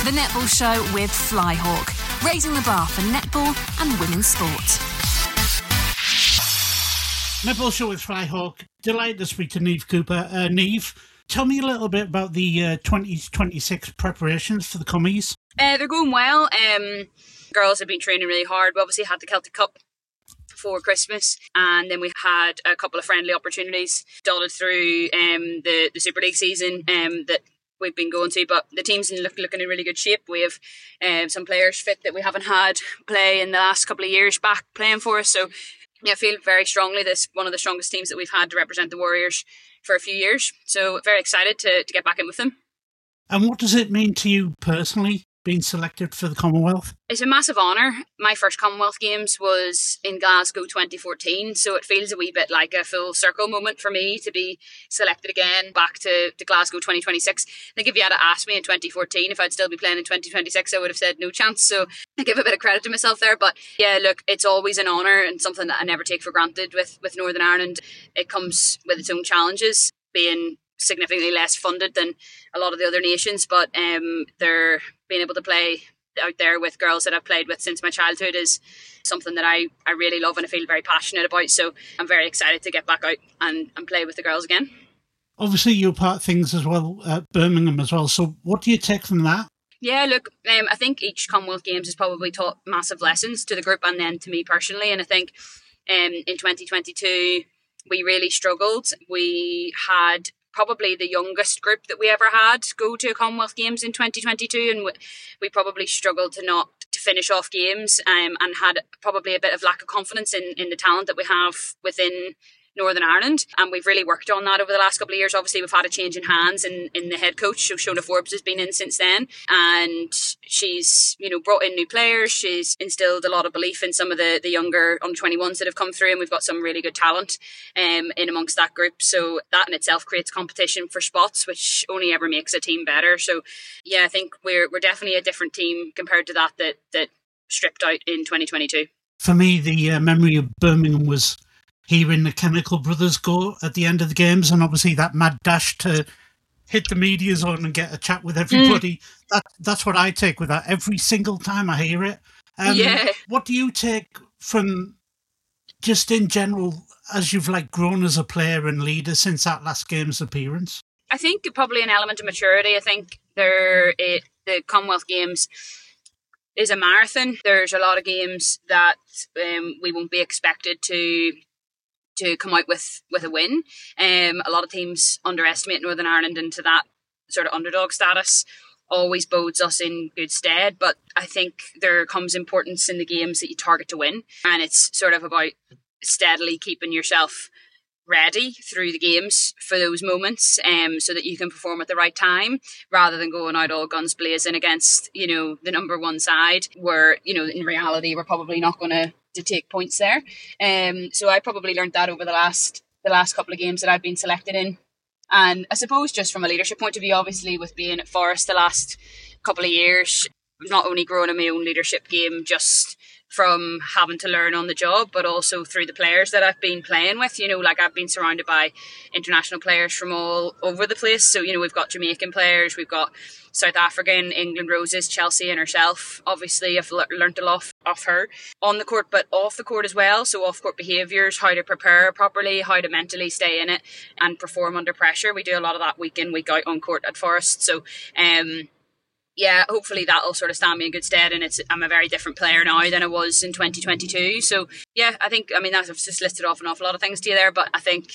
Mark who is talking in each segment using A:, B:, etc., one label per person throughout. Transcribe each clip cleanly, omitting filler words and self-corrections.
A: The Netball Show with Flyhawk, raising the bar for netball and women's sport.
B: Netball Show with Flyhawk. Delighted to speak to Niamh Cooper. Niamh, tell me a little bit about the 2026 preparations for the Commies.
C: They're going well. Girls have been training really hard. We obviously had the Celtic Cup before Christmas, and then we had a couple of friendly opportunities dotted through the Super League season that we've been going to, but the team's looking in really good shape. We have some players fit that we haven't had play in the last couple of years back playing for us, so yeah, I feel very strongly this one of the strongest teams that we've had to represent the Warriors for a few years, so very excited to get back in with them.
B: And what does it mean to you personally, being selected for the Commonwealth?
C: It's a massive honour. My first Commonwealth Games was in Glasgow 2014, so it feels a wee bit like a full circle moment for me to be selected again back to Glasgow 2026. I think if you had asked me in 2014 if I'd still be playing in 2026, I would have said no chance, so I give a bit of credit to myself there. But yeah, look, it's always an honour and something that I never take for granted with Northern Ireland. It comes with its own challenges, being significantly less funded than a lot of the other nations, but they're being able to play out there with girls that I've played with since my childhood is something that I really love and I feel very passionate about, so I'm very excited to get back out and play with the girls again.
B: Obviously you're part of things as well at Birmingham as well, so what do you take from that?
C: Yeah, look, I think each Commonwealth Games has probably taught massive lessons to the group and then to me personally, and I think in 2022 we really struggled. We had probably the youngest group that we ever had go to Commonwealth Games in 2022, and we probably struggled to finish off games and had probably a bit of lack of confidence in the talent that we have within Northern Ireland, and we've really worked on that over the last couple of years. Obviously we've had a change in hands in the head coach, so Shona Forbes has been in since then, and she's brought in new players. She's instilled a lot of belief in some of the younger under-21s that have come through, and we've got some really good talent in amongst that group, so that in itself creates competition for spots, which only ever makes a team better. So yeah, I think we're definitely a different team compared to that stripped out in 2022.
B: For me, the memory of Birmingham was hearing the Chemical Brothers go at the end of the games, and obviously that mad dash to hit the media zone and get a chat with everybody. That's what I take with that every single time I hear it. What do you take from just in general as you've grown as a player and leader since that last game's appearance?
C: I think probably an element of maturity. I think the Commonwealth Games is a marathon. There's a lot of games that we won't be expected to come out with a win. A lot of teams underestimate Northern Ireland into that sort of underdog status. Always bodes us in good stead, but I think there comes importance in the games that you target to win, and it's sort of about steadily keeping yourself ready through the games for those moments, so that you can perform at the right time, rather than going out all guns blazing against the number one side, where in reality we're probably not going to take points there. So I probably learned that over the last couple of games that I've been selected in. And I suppose just from a leadership point of view, obviously with being at Forest the last couple of years, I've not only grown in my own leadership game just from having to learn on the job, but also through the players that I've been playing with. I've been surrounded by international players from all over the place. So, we've got Jamaican players, we've got South African, England Roses, Chelsea and herself. Obviously, I've learnt a lot off her on the court, but off the court as well. So off-court behaviours, how to prepare properly, how to mentally stay in it and perform under pressure. We do a lot of that week in, week out on court at Forest. So, yeah, hopefully that'll sort of stand me in good stead, and I'm a very different player now than I was in 2022. So yeah, I've just listed off an awful lot of things to you there, but I think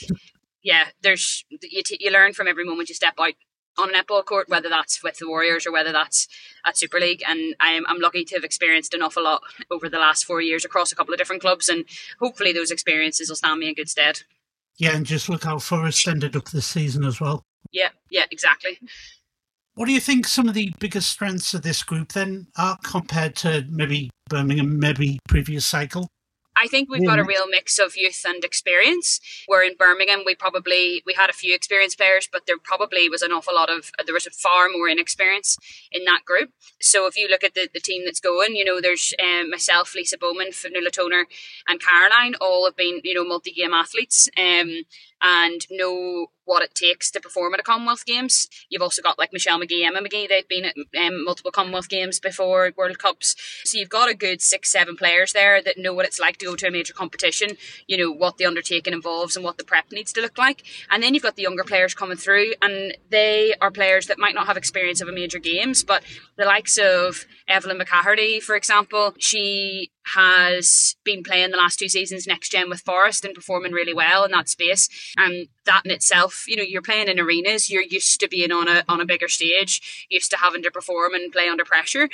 C: you learn from every moment you step out on a netball court, whether that's with the Warriors or whether that's at Super League. And I'm lucky to have experienced an awful lot over the last 4 years across a couple of different clubs, and hopefully those experiences will stand me in good stead.
B: Yeah, and just look how Forest ended up this season as well.
C: Yeah, exactly.
B: What do you think some of the biggest strengths of this group then are compared to maybe Birmingham, maybe previous cycle?
C: I think we've got a real mix of youth and experience. Where in Birmingham, we had a few experienced players, but there probably was there was far more inexperience in that group. So if you look at the team that's going, there's myself, Lisa Bowman, Fionnuala Toner and Caroline, all have been, multi-game athletes. And and know what it takes to perform at a Commonwealth Games. You've also got like Michelle McGee, Emma McGee, they've been at multiple Commonwealth Games before, World Cups. So you've got a good 6-7 players there that know what it's like to go to a major competition, you know, what the undertaking involves and what the prep needs to look like. And then you've got the younger players coming through, and they are players that might not have experience of a major games, but the likes of Evelyn McCaherty, for example, she has been playing the last 2 seasons next gen with Forest and performing really well in that space. And that in itself, you know, you're playing in arenas, you're used to being on a bigger stage, used to having to perform and play under pressure.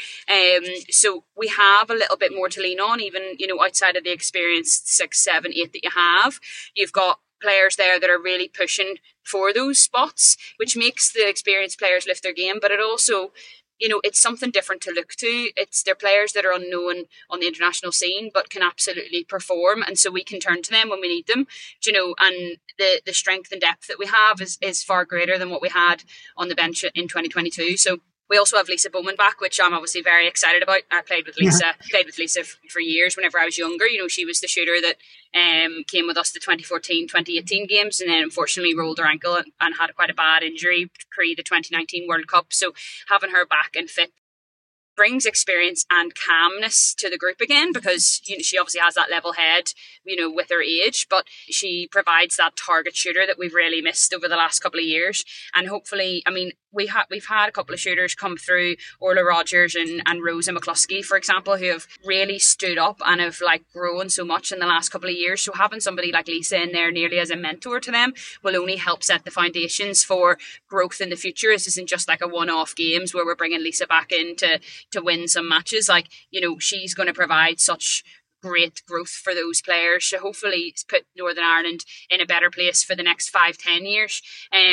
C: So we have a little bit more to lean on, even, you know, outside of the experienced 6, 7, 8 that you have. You've got players there that are really pushing for those spots, which makes the experienced players lift their game, but it also, you know, it's something different to look to. They're players that are unknown on the international scene, but can absolutely perform. And so we can turn to them when we need them, you know, and the strength and depth that we have is far greater than what we had on the bench in 2022. So we also have Lisa Bowman back, which I'm obviously very excited about. I played with Lisa for years whenever I was younger. You know, she was the shooter that came with us the 2014-2018 games, and then unfortunately rolled her ankle and had quite a bad injury pre the 2019 World Cup. So having her back and fit brings experience and calmness to the group again, because, you know, she obviously has that level head, you know, with her age, but she provides that target shooter that we've really missed over the last couple of years. And hopefully, I mean, we've had a couple of shooters come through, Orla Rogers and Rosa McCluskey, for example, who have really stood up and have like grown so much in the last couple of years. So having somebody like Lisa in there nearly as a mentor to them will only help set the foundations for growth in the future. This isn't just like a one-off games where we're bringing Lisa back in to win some matches. Like, you know, she's going to provide such great growth for those players to hopefully put Northern Ireland in a better place for the next 5-10 years.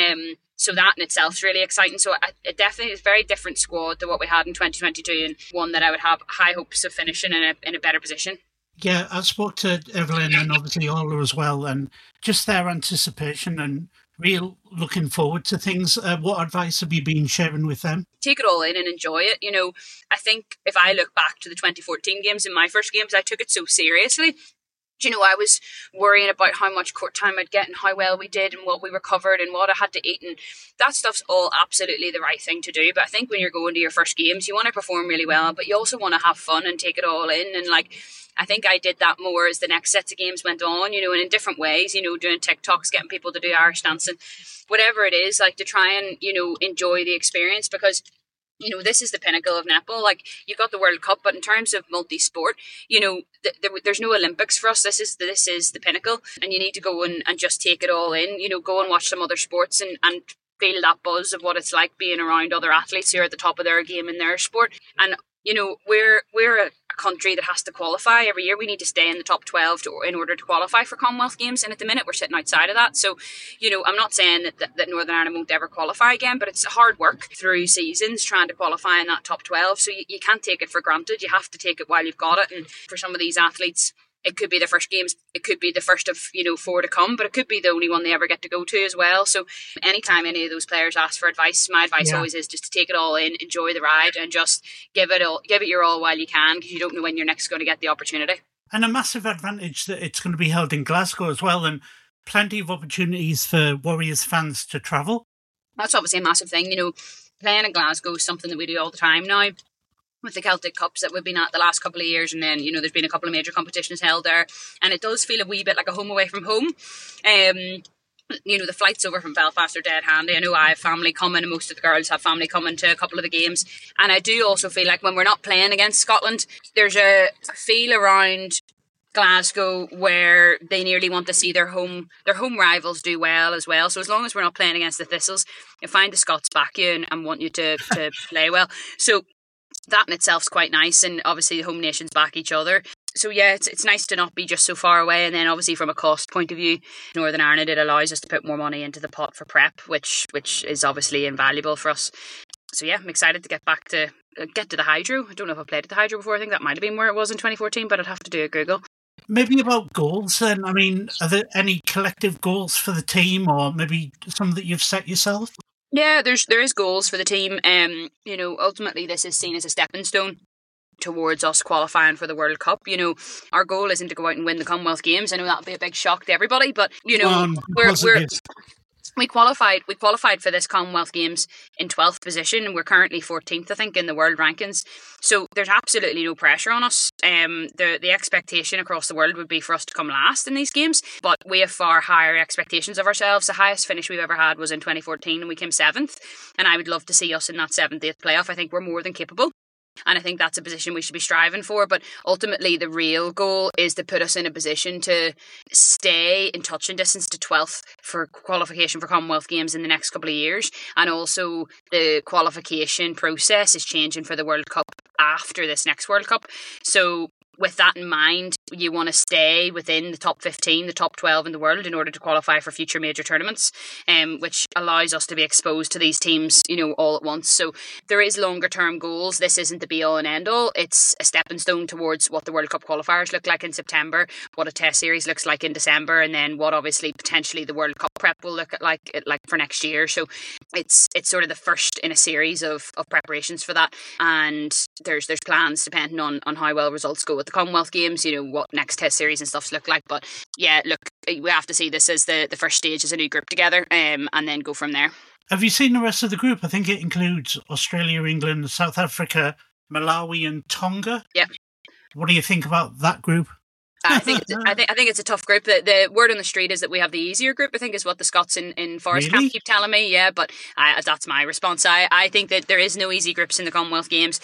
C: So that in itself is really exciting. So it definitely is a very different squad to what we had in 2022, and one that I would have high hopes of finishing in a better position.
B: Yeah, I spoke to Evelyn and obviously Orla as well, and just their anticipation and real looking forward to things. What advice have you been sharing with them?
C: Take it all in and enjoy it. You know, I think if I look back to the 2014 games, in my first games, I took it so seriously. You know, I was worrying about how much court time I'd get and how well we did and what we recovered and what I had to eat. And that stuff's all absolutely the right thing to do. But I think when you're going to your first games, you want to perform really well, but you also want to have fun and take it all in. And like, I think I did that more as the next sets of games went on, you know, and in different ways, you know, doing TikToks, getting people to do Irish dancing, whatever it is, like to try and, you know, enjoy the experience, because you know, this is the pinnacle of netball. Like, you've got the World Cup, but in terms of multi-sport, you know, there's no Olympics for us. This is the pinnacle, and you need to go and just take it all in. You know, go and watch some other sports and feel that buzz of what it's like being around other athletes who are at the top of their game in their sport. And you know, we're a country that has to qualify every year. We need to stay in the top 12 in order to qualify for Commonwealth Games, and at the minute we're sitting outside of that. So, you know, I'm not saying that Northern Ireland won't ever qualify again, but it's hard work through seasons trying to qualify in that top 12. So you can't take it for granted. You have to take it while you've got it. And for some of these athletes, it could be the first games, it could be the first of, you know, 4 to come, but it could be the only one they ever get to go to as well. So anytime any of those players ask for advice, my advice always is just to take it all in, enjoy the ride, and just give it your all while you can, because you don't know when you're next going to get the opportunity.
B: And a massive advantage that it's going to be held in Glasgow as well, and plenty of opportunities for Warriors fans to travel.
C: That's obviously a massive thing. You know, playing in Glasgow is something that we do all the time now, with the Celtic Cups that we've been at the last couple of years, and then, you know, there's been a couple of major competitions held there, and it does feel a wee bit like a home away from home. You know, the flights over from Belfast are dead handy. I know I have family coming, and most of the girls have family coming to a couple of the games, and I do also feel like when we're not playing against Scotland, there's a feel around Glasgow where they nearly want to see their home rivals do well as well. So as long as we're not playing against the Thistles, you find the Scots back you and want you to play well. So that in itself is quite nice, and obviously the home nations back each other. So yeah, it's nice to not be just so far away. And then obviously from a cost point of view, Northern Ireland, it allows us to put more money into the pot for prep, which is obviously invaluable for us. So yeah, I'm excited to get to the Hydro. I don't know if I've played at the Hydro before. I think that might have been where it was in 2014, but I'd have to do a Google.
B: Maybe about goals then. I mean, are there any collective goals for the team, or maybe some that you've set yourself?
C: Yeah, there is goals for the team. You know, ultimately this is seen as a stepping stone towards us qualifying for the World Cup. You know, our goal isn't to go out and win the Commonwealth Games. I know that'll be a big shock to everybody, but you know, we qualified for this Commonwealth Games in 12th position, and we're currently 14th, I think, in the world rankings. So there's absolutely no pressure on us. The expectation across the world would be for us to come last in these games, but we have far higher expectations of ourselves. The highest finish we've ever had was in 2014, and we came 7th, and I would love to see us in that 7th, 8th playoff. I think we're more than capable. And I think that's a position we should be striving for. But ultimately, the real goal is to put us in a position to stay in touching distance to 12th for qualification for Commonwealth Games in the next couple of years. And also, the qualification process is changing for the World Cup after this next World Cup. So with that in mind, you want to stay within the top 15, the top 12 in the world in order to qualify for future major tournaments, which allows us to be exposed to these teams, you know, all at once. So there is longer term goals. This isn't the be all and end all. It's a stepping stone towards what the World Cup qualifiers look like in September, what a test series looks like in December, and then what obviously potentially the World Cup prep will look at like for next year. So it's sort of the first in a series of preparations for that. And there's plans depending on how well results go with the Commonwealth Games, you know, what next test series and stuff look like. But yeah, look, we have to see this as the first stage as a new group together, and then go from there.
B: Have you seen the rest of the group? I think it includes Australia, England, South Africa, Malawi and Tonga.
C: Yeah.
B: What do you think about that group?
C: I think it's a tough group. The word on the street is that we have the easier group, I think, is what the Scots in Forest Camp keep telling me. Yeah, but that's my response. I think that there is no easy groups in the Commonwealth Games.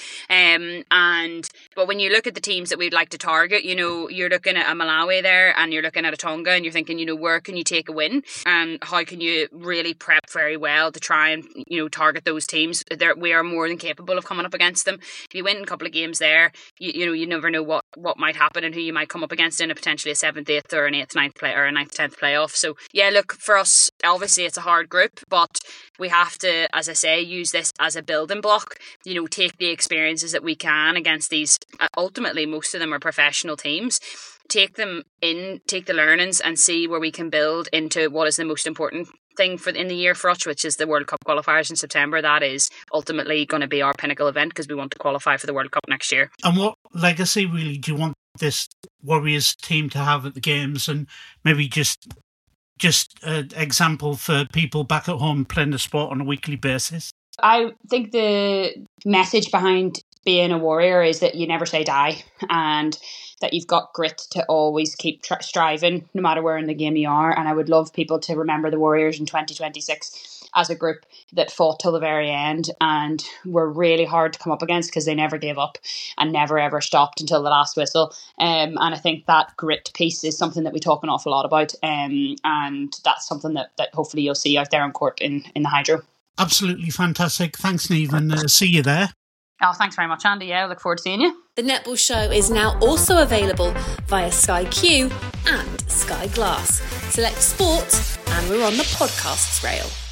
C: But when you look at the teams that we'd like to target, you know, you're looking at a Malawi there, and you're looking at a Tonga, and you're thinking, you know, where can you take a win, and how can you really prep very well to try and, you know, target those teams. We are more than capable of coming up against them. If you win a couple of games there, you know, you never know what might happen and who you might come up against in a potentially a 7th, 8th or an 8th, 9th play or a 9th, 10th playoff. So yeah, look, for us, obviously it's a hard group, but we have to, as I say, use this as a building block, you know, take the experiences that we can against these, ultimately most of them are professional teams, take them in, take the learnings and see where we can build into what is the most important thing in the year for us, which is the World Cup qualifiers in September. That is ultimately going to be our pinnacle event because we want to qualify for the World Cup next year.
B: And what legacy really do you want this Warriors team to have at the games, and maybe just an example for people back at home playing the sport on a weekly basis?
D: I think the message behind being a warrior is that you never say die, and that you've got grit to always keep striving no matter where in the game you are. And I would love people to remember the Warriors in 2026 as a group that fought till the very end and were really hard to come up against because they never gave up and never ever stopped until the last whistle. And I think that grit piece is something that we talk an awful lot about, and that's something that hopefully you'll see out there on court in the Hydro. Absolutely fantastic. Thanks, Niamh, and see you there.
C: Oh, thanks very much, Andy. Yeah, I look forward to seeing you.
A: The Netball Show is now also available via Sky Q and Sky Glass. Select sport, and we're on the podcasts rail.